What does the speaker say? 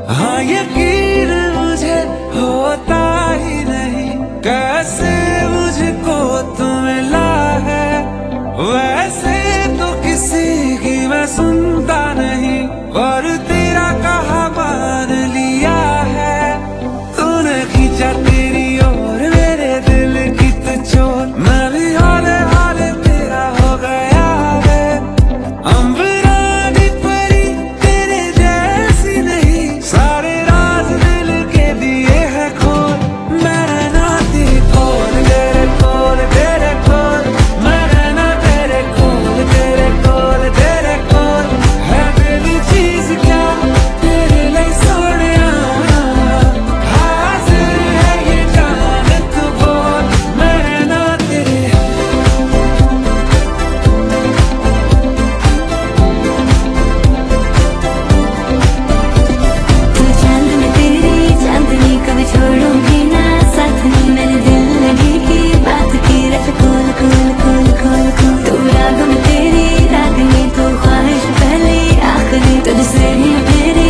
हाँ यकीन मुझे होता ही नहीं, कैसे मुझको तू मिला है। वैसे तो किसी की मैं सुनता नहीं, और तेरा कहा मान लिया है। तूने खींचा तेरी ओर मेरे दिल की तो चोर, मैं भी हाले हाले तेरा हो गया है। अम्बरानी परी तेरे जैसी नहीं, सारे राज दिल के दिए हैं खोल। मैं रहना तेरे कोल, तेरे कोल, तेरे कोल। मैं रहना तेरे कोल, तेरे कोल, तेरे कोल। है दिल चीज क्या तेरे लिए सोनिया, हाजिर है ये जान तू बोल। मैं रहना तेरे तू चांद में तेरी चांदनी कभी छोड़ूंगी ना साथ में। मैंने दिल लगी की बात की रट खोल खोल खोल खोल खोल। तू राग में तेरी रागनी, तू ख्वाहिश पहली आखिरी, तुझसे ही मेरे